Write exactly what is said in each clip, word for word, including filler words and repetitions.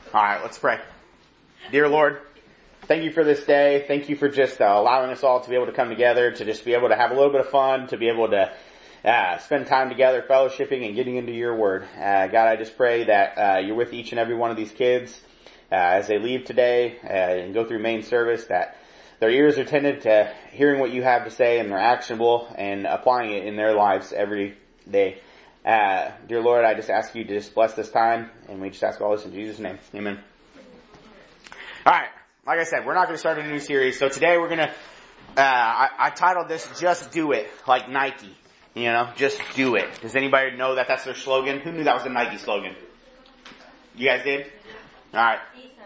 All right, let's pray. Dear Lord, thank you for this day. Thank you for just uh, allowing us all to be able to come together, to just be able to have a little bit of fun, to be able to uh, spend time together, fellowshipping and getting into your word. Uh, God, I just pray that uh, you're with each and every one of these kids uh, as they leave today uh, and go through main service, that their ears are tended to hearing what you have to say and they're actionable and applying it in their lives every day. Uh, dear Lord, I just ask you to just bless this time, and we just ask all this in Jesus' name. Amen. Alright, like I said, we're not going to start a new series, so today we're going to, uh, I, I titled this, Just Do It, like Nike. You know, just do it. Does anybody know that that's their slogan? Who knew that was the Nike slogan? You guys did? Alright.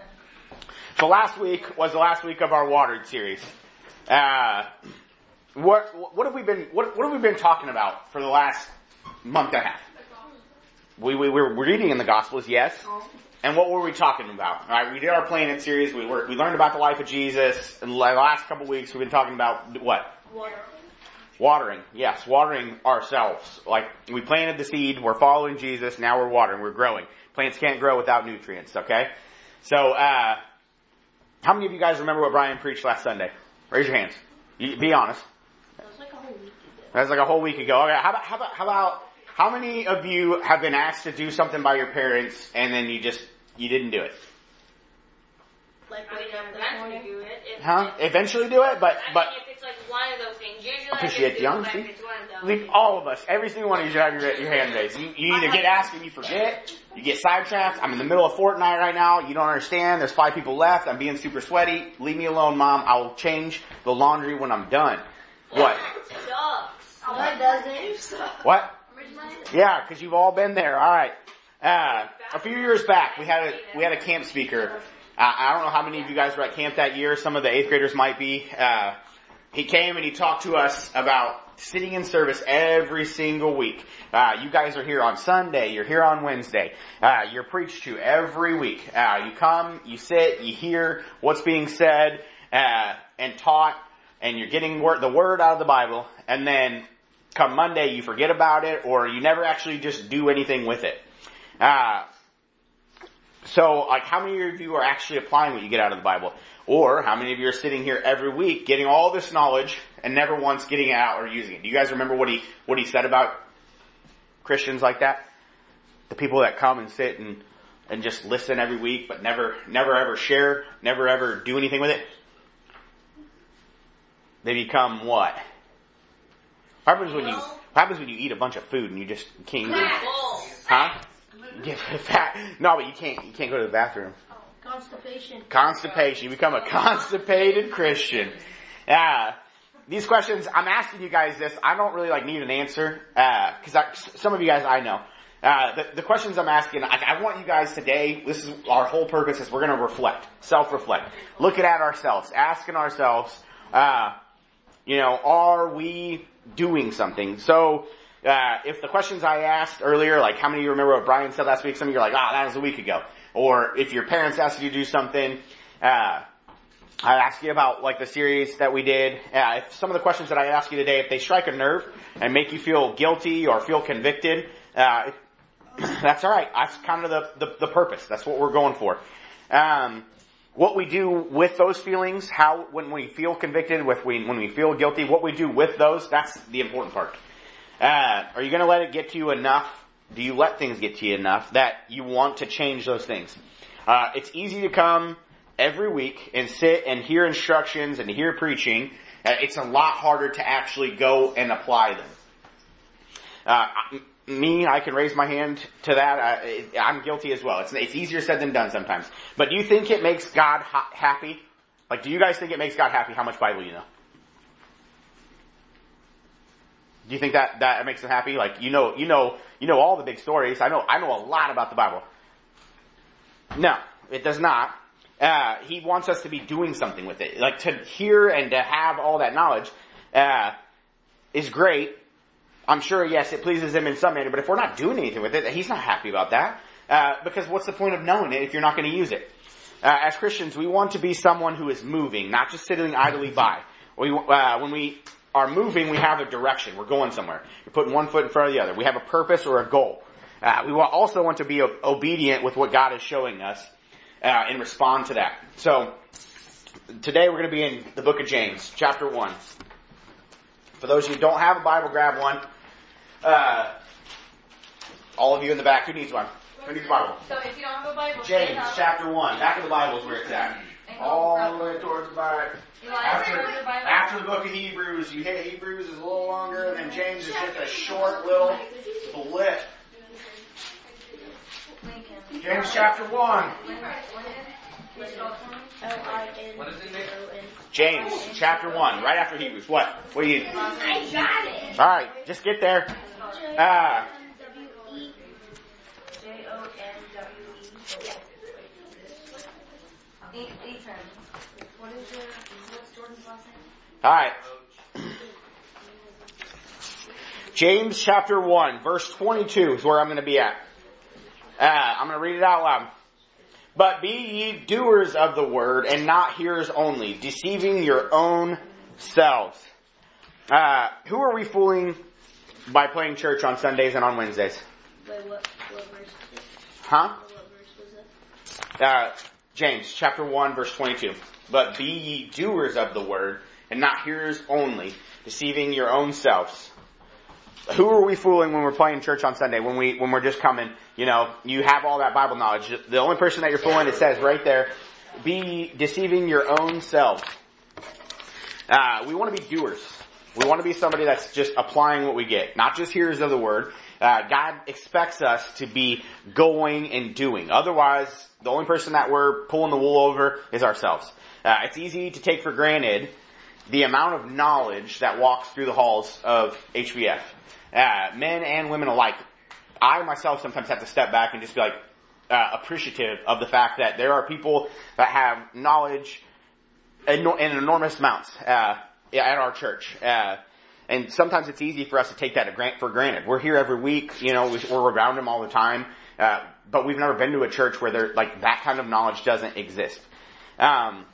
So last week was the last week of our Watered series. Uh, what, what have we been, what, what have we been talking about for the last month and a half? We, we, we were reading in the Gospels, yes. And what were we talking about? All right, we did our Planet series. We were, we learned about the life of Jesus. In the last couple of weeks, we've been talking about what? Water. Watering. Yes, watering ourselves. Like, we planted the seed. We're following Jesus. Now we're watering. We're growing. Plants can't grow without nutrients, okay? So, uh, how many of you guys remember what Brian preached last Sunday? Raise your hands. You, be honest. That was like a whole week ago. That was like a whole week ago. Okay, how about, how about, how about, how many of you have been asked to do something by your parents and then you just, you didn't do it? Like I mean, wake up this eventually morning. do it. If, Huh? if, Eventually do it, but, I but, mean, if it's like one of those things, usually appreciate I the just do it, honesty. but if it's one of those leave things. all of us, every single one of you should have your, your hand raised. You, you either get asked and you forget, you get sidetracked. I'm in the middle of Fortnite right now. You don't understand. There's five people left. I'm being super sweaty. Leave me alone, Mom. I'll change the laundry when I'm done. What? Sucks. No, it doesn't. What? Yeah, because you've all been there. All right. Uh, a few years back, we had a we had a camp speaker. Uh, I don't know how many of you guys were at camp that year. Some of the eighth graders might be. Uh, he came and he talked to us about sitting in service every single week. Uh, you guys are here on Sunday. You're here on Wednesday. Uh, you're preached to every week. Uh, you come, you sit, you hear what's being said uh, and taught, and you're getting word, the word out of the Bible, and then come Monday, you forget about it, or you never actually just do anything with it. Uh, so, like, how many of you are actually applying what you get out of the Bible? Or, how many of you are sitting here every week getting all this knowledge and never once getting it out or using it? Do you guys remember what he, what he said about Christians like that? The people that come and sit and, and just listen every week, but never, never ever share, never ever do anything with it? They become what? What happens when you, what happens when you eat a bunch of food and you just can't even, huh? Get fat. No, but you can't, you can't go to the bathroom. Constipation. Constipation. You become a constipated Christian. Uh, these questions, I'm asking you guys this, I don't really like need an answer, uh, cause I, some of you guys I know. Uh, the, the questions I'm asking, I, I want you guys today, this is our whole purpose is we're gonna reflect, self-reflect, looking at ourselves, asking ourselves, uh, you know, are we doing something? So, uh, if the questions I asked earlier, like how many of you remember what Brian said last week, some of you are like, ah, oh, that was a week ago. Or if your parents asked you to do something, uh, I asked you about like the series that we did. Uh, if some of the questions that I ask you today, if they strike a nerve and make you feel guilty or feel convicted, uh, that's alright. That's kind of the, the, the purpose. That's what we're going for. Um, what we do with those feelings, how, when we feel convicted, with we, when we feel guilty, what we do with those, that's the important part. Uh, are you gonna let it get to you enough? Do you let things get to you enough that you want to change those things? Uh, it's easy to come every week and sit and hear instructions and hear preaching. Uh, it's a lot harder to actually go and apply them. Uh, me, I can raise my hand to that. I, I'm guilty as well. It's, it's easier said than done sometimes. But do you think it makes God ha- happy? Like, do you guys think it makes God happy how much Bible you know? Do you think that, that makes him happy? Like, you know, you know, you know all the big stories. I know, I know a lot about the Bible. No, it does not. Uh, he wants us to be doing something with it. Like, to hear and to have all that knowledge, uh, is great. I'm sure, yes, it pleases him in some manner, but if we're not doing anything with it, he's not happy about that. Uh, because what's the point of knowing it if you're not going to use it? Uh, as Christians, we want to be someone who is moving, not just sitting idly by. We, uh, when we are moving, we have a direction. We're going somewhere. We're putting one foot in front of the other. We have a purpose or a goal. Uh, we also want to be obedient with what God is showing us. uh, and respond to that. So, today we're going to be in the book of James, chapter one. For those of you who don't have a Bible, grab one. Uh, all of you in the back, who needs one? Who needs a Bible? So if you don't have a Bible, James, chapter one. Back of the Bible is where it's at. All the way towards the back. After, after the book of Hebrews, you hit Hebrews is a little longer, and then James is just a short little blip. James chapter one. What is it, Nick? James chapter one, right after Hebrews. What? What do you? I got it. All right, just get there. Uh, J O N W E. Ethan. What is your, what's Jordan's last name? all right. James chapter one, verse twenty-two is where I'm going to be at. Uh, I'm going to read it out loud. But be ye doers of the word, and not hearers only, deceiving your own selves. Uh, who are we fooling by playing church on Sundays and on Wednesdays? Wait, what, what verse is it? Huh? What verse was it? Uh, James chapter one, verse twenty-two. But be ye doers of the word, and not hearers only, deceiving your own selves. Who are we fooling when we're playing church on Sunday? When we when we're just coming, you know, you have all that Bible knowledge. The only person that you're fooling, it says right there, be deceiving your own selves. Uh, we want to be doers. We want to be somebody that's just applying what we get, not just hearers of the word. Uh, God expects us to be going and doing. Otherwise, the only person that we're pulling the wool over is ourselves. Uh, it's easy to take for granted the amount of knowledge that walks through the halls of H B F. Uh, men and women alike. I myself sometimes have to step back and just be like, uh, appreciative of the fact that there are people that have knowledge in, in enormous amounts, uh, at our church. Uh, and sometimes it's easy for us to take that for granted. We're here every week, you know, we're around them all the time, uh, but we've never been to a church where there, like, that kind of knowledge doesn't exist. Um,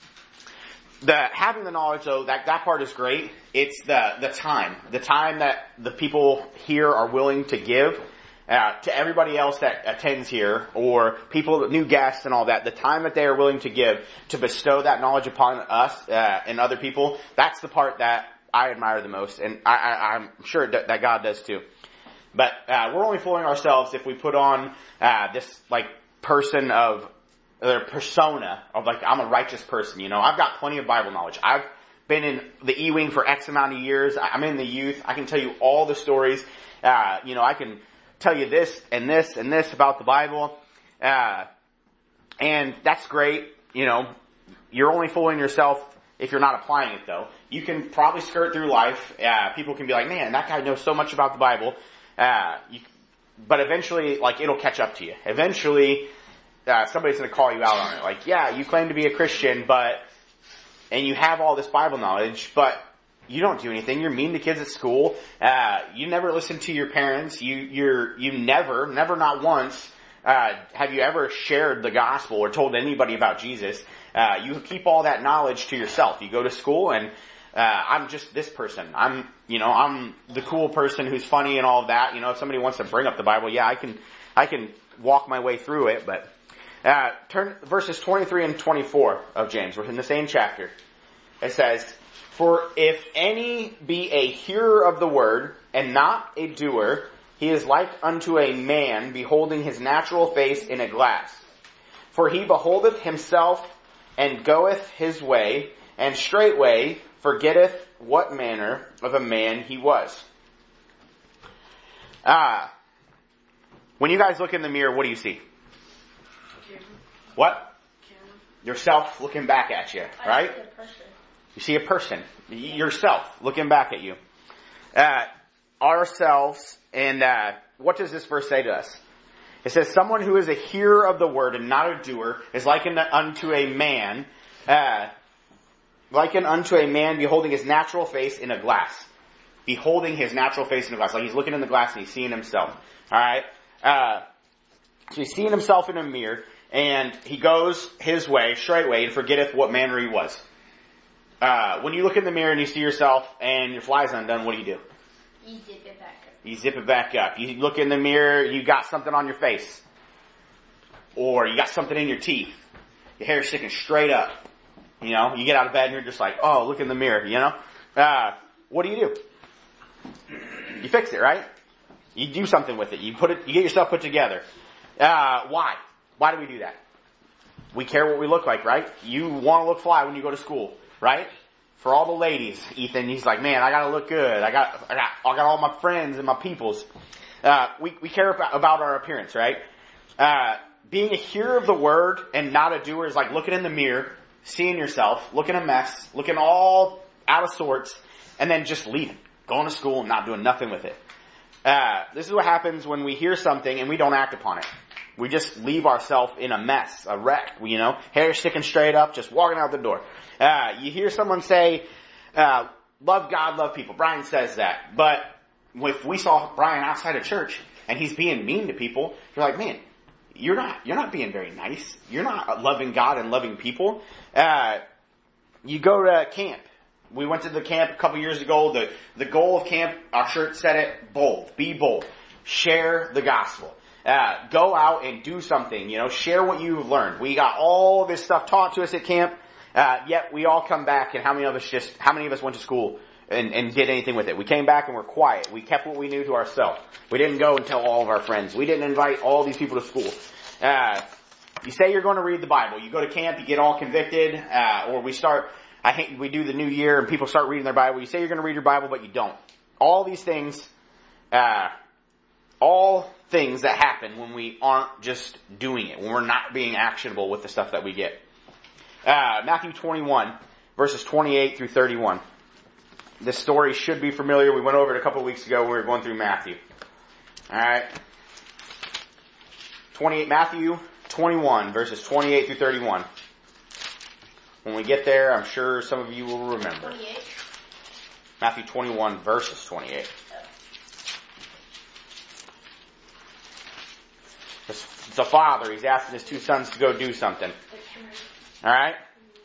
The, having the knowledge though, that, that part is great. It's the, the time. The time that the people here are willing to give, uh, to everybody else that attends here, or people, new guests and all that, the time that they are willing to give to bestow that knowledge upon us, uh, and other people, that's the part that I admire the most, and I, I, I'm sure that, that God does too. But, uh, we're only fooling ourselves if we put on, uh, this, like, person of, their persona of like, I'm a righteous person, you know. I've got plenty of Bible knowledge. I've been in the E-Wing for X amount of years. I'm in the youth. I can tell you all the stories. Uh, you know, I can tell you this and this and this about the Bible. Uh, and that's great. You know, you're only fooling yourself if you're not applying it though. You can probably skirt through life. Uh, people can be like, man, that guy knows so much about the Bible. Uh, you, but eventually, like, it'll catch up to you. Eventually, Uh, somebody's going to call you out on it. Like, yeah, you claim to be a Christian, but, and you have all this Bible knowledge, but you don't do anything. You're mean to kids at school. Uh, you never listen to your parents. You, you're, you never, never not once, uh, have you ever shared the gospel or told anybody about Jesus. Uh, you keep all that knowledge to yourself. You go to school and, uh, I'm just this person. I'm, you know, I'm the cool person who's funny and all of that. You know, if somebody wants to bring up the Bible, yeah, I can, I can walk my way through it, but, Uh, turn verses twenty-three and twenty-four of James. We're in the same chapter. It says, for if any be a hearer of the word and not a doer, he is like unto a man beholding his natural face in a glass. For he beholdeth himself and goeth his way, and straightway forgetteth what manner of a man he was. Ah, when you guys look in the mirror, what do you see? What? Yourself looking back at you, right? I see a person. You see a person. Yourself looking back at you. Uh, ourselves, and uh, what does this verse say to us? It says, someone who is a hearer of the word and not a doer is likened unto a man, uh, likened unto a man beholding his natural face in a glass. Beholding his natural face in a glass. Like he's looking in the glass and he's seeing himself. Alright? Uh, so he's seeing himself in a mirror. And he goes his way, straightway, and forgetteth what manner he was. Uh, when you look in the mirror and you see yourself and your fly's undone, what do you do? You zip it back up. You zip it back up. You look in the mirror, you got something on your face. Or you got something in your teeth. your hair's sticking straight up. You know, you get out of bed and you're just like, oh, look in the mirror, you know? Uh, what do you do? You fix it, right? You do something with it. You put it, you get yourself put together. Uh, why? Why do we do that? We care what we look like, right? You want to look fly when you go to school, right? For all the ladies, Ethan, he's like, man, I gotta look good. I got, I got, I got all my friends and my peoples. Uh, we, we care about, about our appearance, right? Uh, being a hearer of the word and not a doer is like looking in the mirror, seeing yourself, looking a mess, looking all out of sorts, and then just leaving, going to school and not doing nothing with it. Uh, this is what happens when we hear something and we don't act upon it. We just leave ourselves in a mess, a wreck, you know, hair sticking straight up, just walking out the door. Uh, you hear someone say, uh, love God, love people. Brian says that. But if we saw Brian outside of church and he's being mean to people, you're like, man, you're not, you're not being very nice. You're not loving God and loving people. Uh, you go to camp. We went to the camp a couple years ago. The, the goal of camp, our shirt said it, bold. Be bold. Share the gospel. Uh, go out and do something, you know, share what you've learned. We got all this stuff taught to us at camp, uh, yet we all come back and how many of us just, how many of us went to school and, and did anything with it? We came back and we're quiet. We kept what we knew to ourselves. We didn't go and tell all of our friends. We didn't invite all these people to school. Uh, you say you're going to read the Bible. You go to camp, you get all convicted, uh, or we start, I hate, we do the new year and people start reading their Bible. You say you're going to read your Bible, but you don't. All these things, uh, all things that happen when we aren't just doing it, when we're not being actionable with the stuff that we get. Uh, Matthew twenty-one, verses twenty-eight through thirty-one. This story should be familiar. We went over it a couple of weeks ago when we were going through Matthew. Alright. twenty-eight, Matthew twenty-one, verses twenty-eight through thirty-one. When we get there, I'm sure some of you will remember. twenty-eight. Matthew twenty-one, verses twenty-eight. It's a father. He's asking his two sons to go do something. Alright?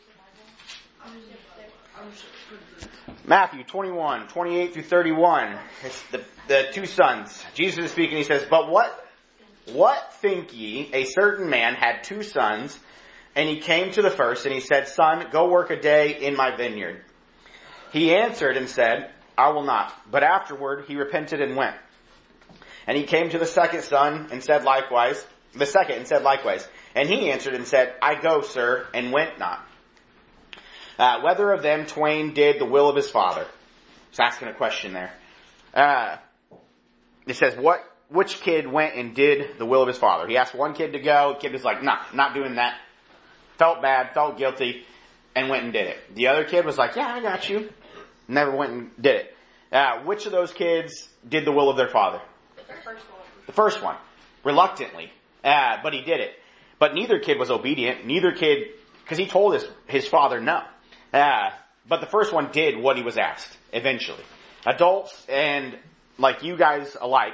Matthew twenty-one, twenty-eight through thirty-one. It's the, the two sons. Jesus is speaking. He says, But what, what think ye? A certain man had two sons, and he came to the first, and he said, Son, go work a day in my vineyard. He answered and said, I will not. But afterward he repented and went. And he came to the second son and said likewise, the second and said likewise. And he answered and said, I go, sir, and went not. Uh, whether of them twain did the will of his father? He's asking a question there. Uh, it says, what, which kid went and did the will of his father? He asked one kid to go. The kid was like, nah, not doing that. Felt bad, felt guilty, and went and did it. The other kid was like, yeah, I got you. Never went and did it. Uh, which of those kids did the will of their father? First one. The first one. Reluctantly. Uh, but he did it. But neither kid was obedient. Neither kid, because he told his, his father no. Uh, but the first one did what he was asked, eventually. Adults and like you guys alike,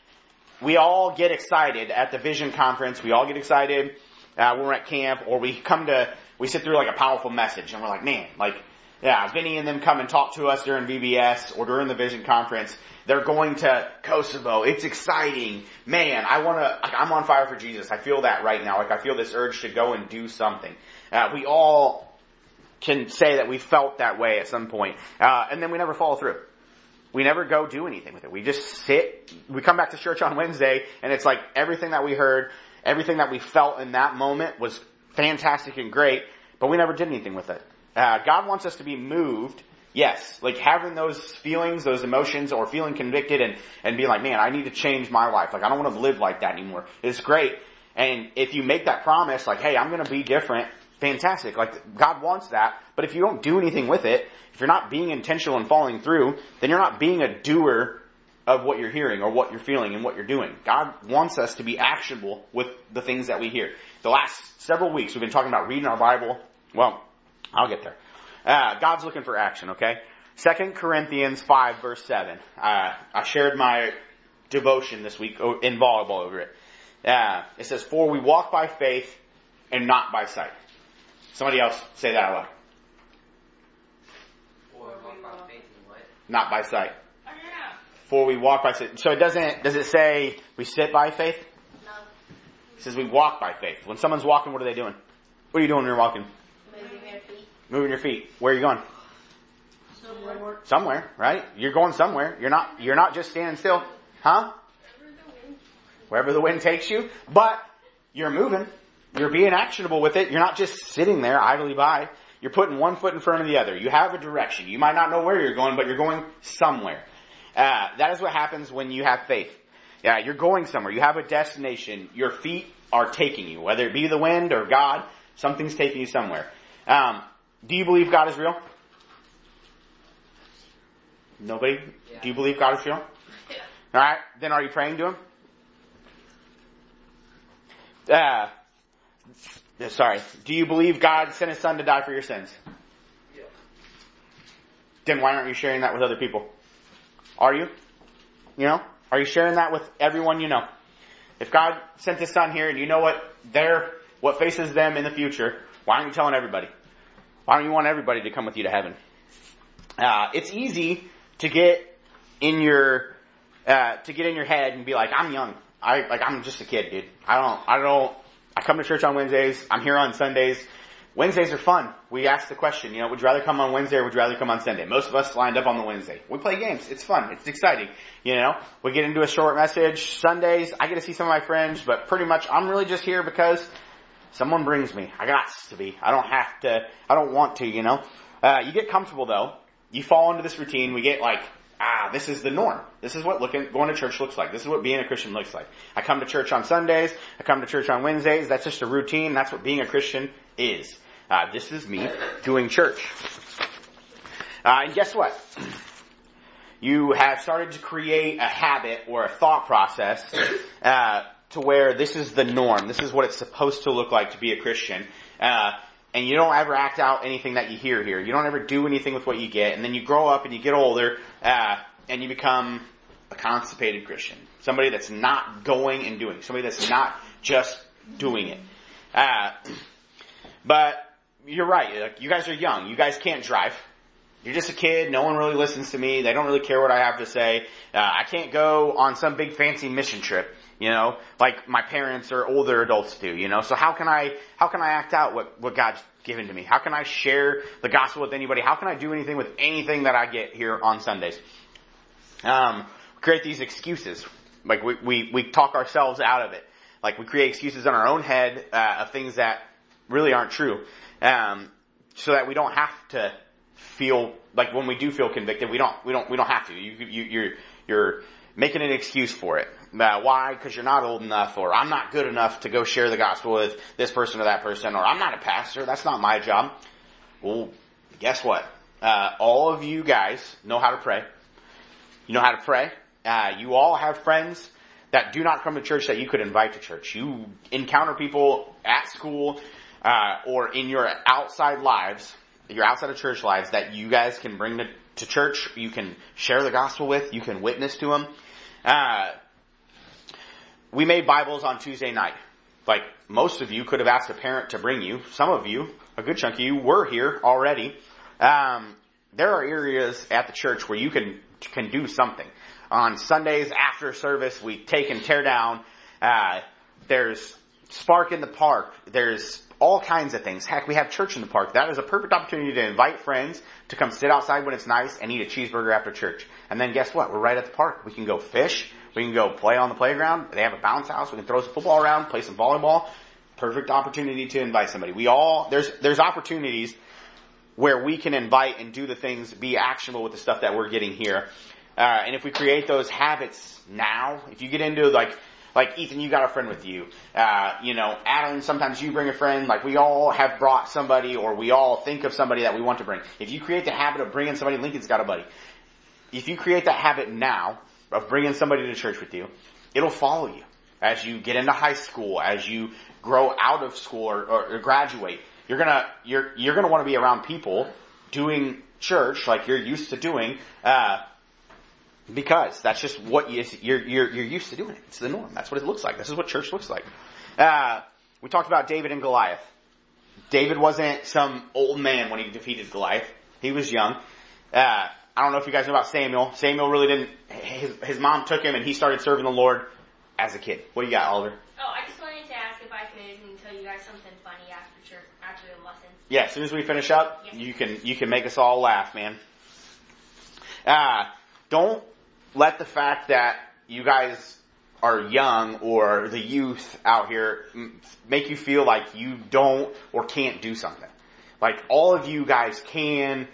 we all get excited at the Vision Conference. We all get excited uh, when we're at camp, or we come to, we sit through like a powerful message and we're like, man, like, yeah, Vinny and them come and talk to us during V B S or during the Vision Conference. They're going to Kosovo. It's exciting. Man, I want to, I'm on fire for Jesus. I feel that right now. Like I feel this urge to go and do something. Uh, we all can say that we felt that way at some point. Uh, and then we never follow through. We never go do anything with it. We just sit, we come back to church on Wednesday and it's like everything that we heard, everything that we felt in that moment was fantastic and great, but we never did anything with it. Uh, God wants us to be moved. Yes, like having those feelings, those emotions, or feeling convicted and, and being like, man, I need to change my life. Like, I don't want to live like that anymore. It's great. And if you make that promise, like, hey, I'm going to be different, fantastic. Like, God wants that. But if you don't do anything with it, if you're not being intentional and following through, then you're not being a doer of what you're hearing or what you're feeling and what you're doing. God wants us to be actionable with the things that we hear. The last several weeks, we've been talking about reading our Bible. Well, I'll get there. Uh, God's looking for action, okay? Second Corinthians five, verse seven. Uh, I shared my devotion this week in volleyball over it. Uh, it says, for we walk by faith and not by sight. Somebody else say that out loud. For we walk by faith and what? Not by sight. Oh, yeah. For we walk by sight. So it doesn't, does it say we sit by faith? No. It says we walk by faith. When someone's walking, what are they doing? What are you doing when you're walking? Moving your feet. Moving your feet. Where are you going? Somewhere. Somewhere, right? You're going somewhere. You're not, you're not just standing still. Huh? Wherever the wind takes you. But you're moving. You're being actionable with it. You're not just sitting there idly by. You're putting one foot in front of the other. You have a direction. You might not know where you're going, but you're going somewhere. Uh, that is what happens when you have faith. Yeah, you're going somewhere. You have a destination. Your feet are taking you. Whether it be the wind or God, something's taking you somewhere. Um, do you believe God is real? Nobody? Yeah. Do you believe God is real? Yeah. Alright, then are you praying to Him? Uh, sorry. Do you believe God sent His Son to die for your sins? Yeah. Then why aren't you sharing that with other people? Are you? You know? Are you sharing that with everyone you know? If God sent His Son here and you know what they're, what faces them in the future, why aren't you telling everybody? Why don't you want everybody to come with you to heaven? Uh, it's easy to get in your, uh, to get in your head and be like, I'm young. I, like, I'm just a kid, dude. I don't, I don't, I come to church on Wednesdays. I'm here on Sundays. Wednesdays are fun. We ask the question, you know, would you rather come on Wednesday or would you rather come on Sunday? Most of us lined up on the Wednesday. We play games. It's fun. It's exciting. You know, we get into a short message. Sundays, I get to see some of my friends, but pretty much I'm really just here because someone brings me. I got to be. I don't have to, I don't want to, you know. Uh, you get comfortable though. You fall into this routine. We get like, ah, this is the norm. This is what looking, going to church looks like. This is what being a Christian looks like. I come to church on Sundays. I come to church on Wednesdays. That's just a routine. That's what being a Christian is. Uh, this is me doing church. Uh, and guess what? You have started to create a habit or a thought process uh, to where this is the norm. This is what it's supposed to look like to be a Christian. Uh, and you don't ever act out anything that you hear here. You don't ever do anything with what you get. And then you grow up and you get older uh, and you become a constipated Christian. Somebody that's not going and doing. Somebody that's not just doing it. Uh, but you're right. Like, you guys are young. You guys can't drive. You're just a kid. No one really listens to me. They don't really care what I have to say. Uh, I can't go on some big fancy mission trip, you know, like my parents or older adults do, you know. So how can I, how can I act out what, what God's given to me? How can I share the gospel with anybody? How can I do anything with anything that I get here on Sundays? Um, we create these excuses. Like we, we, we talk ourselves out of it. Like we create excuses in our own head, uh, of things that really aren't true. Um, so that we don't have to feel like when we do feel convicted, we don't, we don't, we don't have to. You, you, you're, you're making an excuse for it. Uh, why? Because you're not old enough, or I'm not good enough to go share the gospel with this person or that person, or I'm not a pastor. That's not my job. Well, guess what? Uh, all of you guys know how to pray. You know how to pray. Uh, you all have friends that do not come to church that you could invite to church. You encounter people at school, Uh, or in your outside lives, your outside of church lives that you guys can bring to, to church, you can share the gospel with, you can witness to them. Uh, we made Bibles on Tuesday night. Like, most of you could have asked a parent to bring you. Some of you, a good chunk of you, were here already. Um, there are areas at the church where you can, can do something. On Sundays after service, we take and tear down. Uh, there's Spark in the park. There's all kinds of things. Heck, we have church in the park. That is a perfect opportunity to invite friends to come sit outside when it's nice and eat a cheeseburger after church. And then guess what? We're right at the park. We can go fish. We can go play on the playground. They have a bounce house. We can throw some football around, play some volleyball. Perfect opportunity to invite somebody. We all, there's, there's opportunities where we can invite and do the things, be actionable with the stuff that we're getting here. Uh, and if we create those habits now, if you get into like, Like, Ethan, you got a friend with you. Uh, you know, Adam, sometimes you bring a friend. Like, we all have brought somebody, or we all think of somebody that we want to bring. If you create the habit of bringing somebody, Lincoln's got a buddy. If you create that habit now of bringing somebody to church with you, it'll follow you as you get into high school, as you grow out of school or, or, or graduate. You're gonna, you're, you're gonna want to be around people doing church like you're used to doing, uh, because that's just what you, you're, you're, you're used to doing it. It's the norm. That's what it looks like. This is what church looks like. Uh, we talked about David and Goliath. David wasn't some old man when he defeated Goliath. He was young. Uh, I don't know if you guys know about Samuel. Samuel really didn't, his, his mom took him and he started serving the Lord as a kid. What do you got, Oliver? Oh, I just wanted to ask if I can minutes and tell you guys something funny after church, after the lessons. Yeah, as soon as we finish up, Yes. you can you can make us all laugh, man. Uh, don't let the fact that you guys are young or the youth out here m- make you feel like you don't or can't do something. Like all of you guys can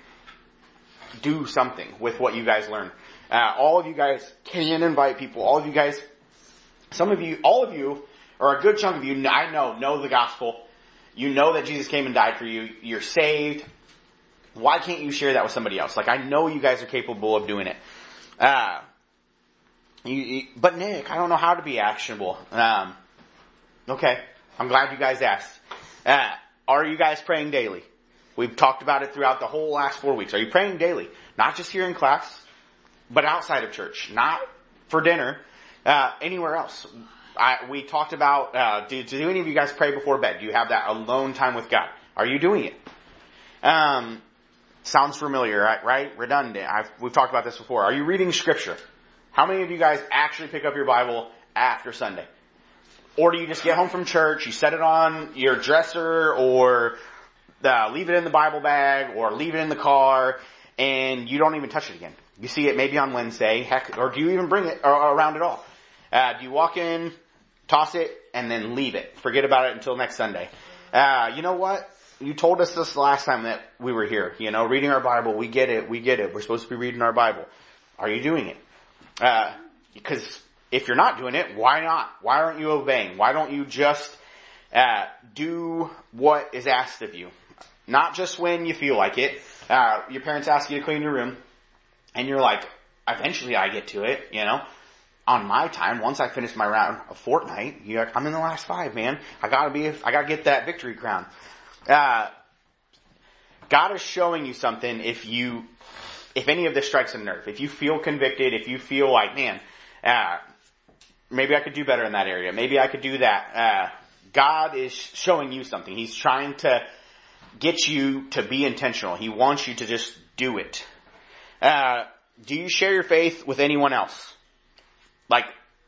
do something with what you guys learn. Uh, all of you guys can invite people. All of you guys, some of you, all of you, or a good chunk of you, I know, know the gospel. You know that Jesus came and died for you. You're saved. Why can't you share that with somebody else? Like, I know you guys are capable of doing it. Uh, you, you, but Nick, I don't know how to be actionable. Um, okay. I'm glad you guys asked. Uh, are you guys praying daily? We've talked about it throughout the whole last four weeks. Are you praying daily? Not just here in class, but outside of church. Not for dinner, uh, anywhere else. I, we talked about, uh, do, do any of you guys pray before bed? Do you have that alone time with God? Are you doing it? Um, sounds familiar, right? right? Redundant. I've, we've talked about this before. Are you reading scripture? How many of you guys actually pick up your Bible after Sunday? Or do you just get home from church, you set it on your dresser, or uh, leave it in the Bible bag, or leave it in the car, and you don't even touch it again? You see it maybe on Wednesday, heck, or do you even bring it around at all? Uh, do you walk in, toss it, and then leave it? Forget about it until next Sunday. Uh, you know what? You told us this last time that we were here. You know, reading our Bible, we get it, we get it. We're supposed to be reading our Bible. Are you doing it? Uh, because if you're not doing it, why not? Why aren't you obeying? Why don't you just uh, do what is asked of you? Not just when you feel like it. Uh, your parents ask you to clean your room, and you're like, eventually I get to it, you know. On my time, once I finish my round of Fortnite, you're like, I'm in the last five, man. I gotta be, I gotta get that victory crown. Uh, God is showing you something if you, if any of this strikes a nerve. If you feel convicted, if you feel like, man, uh, maybe I could do better in that area. Maybe I could do that. Uh, God is showing you something. He's trying to get you to be intentional. He wants you to just do it. Uh, do you share your faith with anyone else? Like,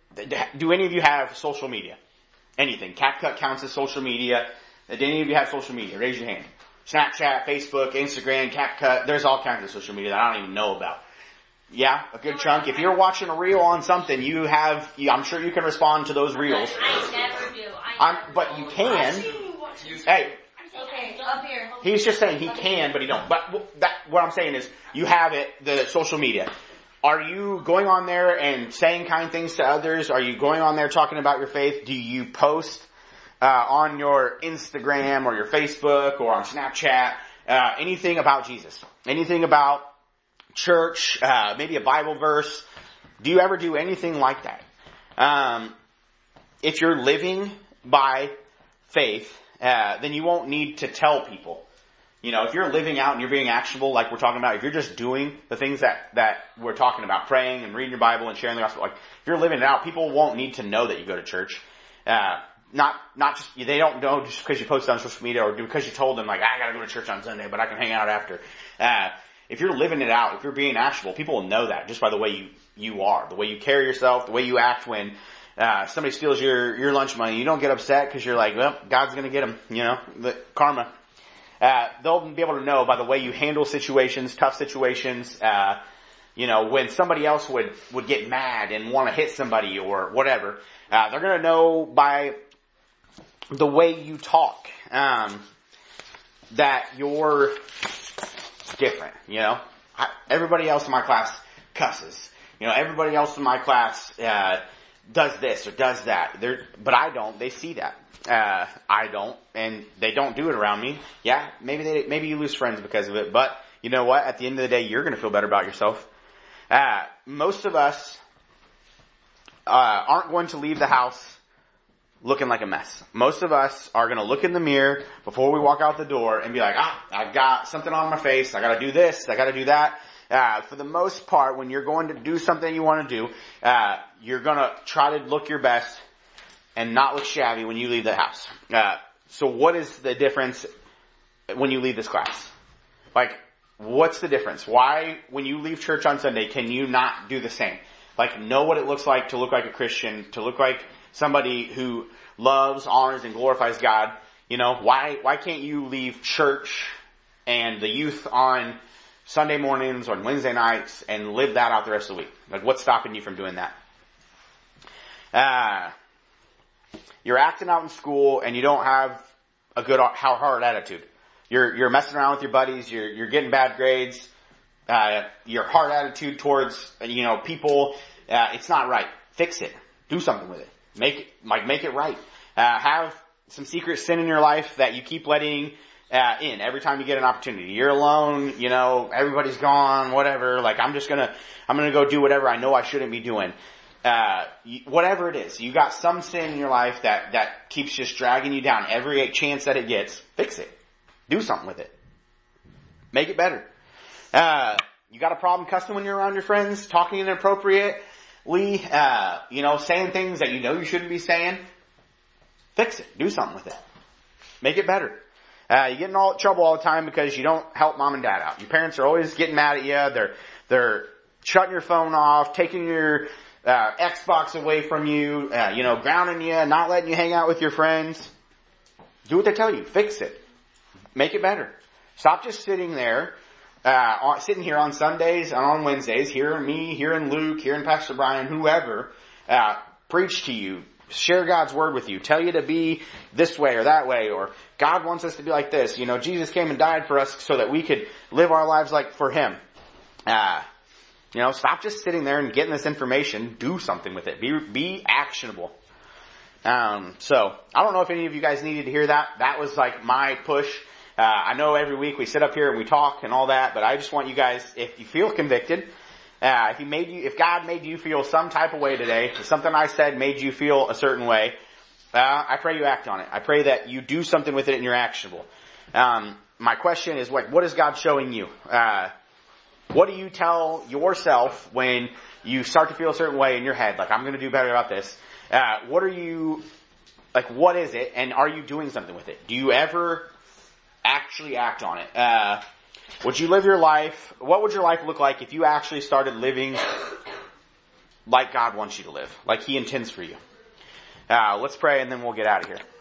do any of you have social media? Anything. CapCut counts as social media. Do any of you have social media? Raise your hand. Snapchat, Facebook, Instagram, CapCut. There's all kinds of social media that I don't even know about. Yeah, a good chunk. If you're watching a reel on something, you have, I'm sure you can respond to those reels. I never do. I I'm, never but do. you can. Hey, Okay, up here. he's just saying he can, but he don't. But that, what I'm saying is, you have it, the social media. Are you going on there and saying kind things to others? Are you going on there talking about your faith? Do you post uh, on your Instagram or your Facebook or on Snapchat uh, anything about Jesus? Anything about church? Uh, maybe a Bible verse? Do you ever do anything like that? Um, if you're living by faith, uh, then you won't need to tell people. You know, if you're living out and you're being actionable, like we're talking about, if you're just doing the things that, that we're talking about, praying and reading your Bible and sharing the gospel, like, if you're living it out, people won't need to know that you go to church. Uh, not, not just, they don't know just because you post on social media or because you told them, like, I gotta go to church on Sunday, but I can hang out after. Uh, if you're living it out, if you're being actionable, people will know that just by the way you, you are, the way you carry yourself, the way you act when, uh, somebody steals your, your lunch money. You don't get upset because you're like, well, God's gonna get them, you know, the karma. Uh, they'll be able to know by the way you handle situations, tough situations, uh, you know, when somebody else would, would get mad and want to hit somebody or whatever. Uh, they're going to know by the way you talk, um, that you're different, you know. I, everybody else in my class cusses. You know, everybody else in my class, uh, does this or does that. They're, but I don't. They see that. Uh, I don't, and they don't do it around me. Yeah, maybe they, maybe you lose friends because of it, but you know what? At the end of the day, you're going to feel better about yourself. Uh, most of us, uh, aren't going to leave the house looking like a mess. Most of us are going to look in the mirror before we walk out the door and be like, ah, I've got something on my face. I got to do this. I got to do that. Uh, for the most part, when you're going to do something you want to do, uh, you're going to try to look your best and not look shabby when you leave the house. Uh, so what is the difference when you leave this class? Like, what's the difference? Why, when you leave church on Sunday, can you not do the same? Like, know what it looks like to look like a Christian, to look like somebody who loves, honors, and glorifies God, you know, why, why can't you leave church and the youth on Sunday mornings or on Wednesday nights and live that out the rest of the week? Like, what's stopping you from doing that? Uh, you're acting out in school and you don't have a good, how hard attitude. You're, you're messing around with your buddies. You're, you're getting bad grades. Uh, your hard attitude towards, you know, people, uh, it's not right. Fix it. Do something with it. Make it, like, make it right. Uh, have some secret sin in your life that you keep letting, uh, in every time you get an opportunity. You're alone, you know, everybody's gone, whatever. Like, I'm just gonna, I'm gonna go do whatever I know I shouldn't be doing. Uh, whatever it is, you got some sin in your life that, that keeps just dragging you down every chance that it gets. Fix it. Do something with it. Make it better. Uh, you got a problem cussing when you're around your friends, talking inappropriately, uh, you know, saying things that you know you shouldn't be saying. Fix it. Do something with it. Make it better. Uh, you get in all trouble all the time because you don't help mom and dad out. Your parents are always getting mad at you. They're, they're shutting your phone off, taking your, uh, Xbox away from you, uh, you know, grounding you, not letting you hang out with your friends. Do what they tell you. Fix it. Make it better. Stop just sitting there, uh, on, sitting here on Sundays and on Wednesdays, hearing me, hearing Luke, hearing Pastor Brian, whoever, uh, preach to you, share God's word with you, tell you to be this way or that way, or God wants us to be like this. You know, Jesus came and died for us so that we could live our lives like for Him. Uh, you know, stop just sitting there and getting this information. Do something with it. Be, be actionable. Um, so, I don't know if any of you guys needed to hear that. That was like my push. Uh, I know every week we sit up here and we talk and all that, but I just want you guys, if you feel convicted, uh, if he made you, if God made you feel some type of way today, if something I said made you feel a certain way, uh, I pray you act on it. I pray that you do something with it and you're actionable. Um, my question is, like, what is God showing you? Uh, what do you tell yourself when you start to feel a certain way in your head? Like, I'm going to do better about this. Uh, what are you, like, what is it? And are you doing something with it? Do you ever actually act on it? Uh, would you live your life, what would your life look like if you actually started living like God wants you to live, like He intends for you? Uh, let's pray and then we'll get out of here.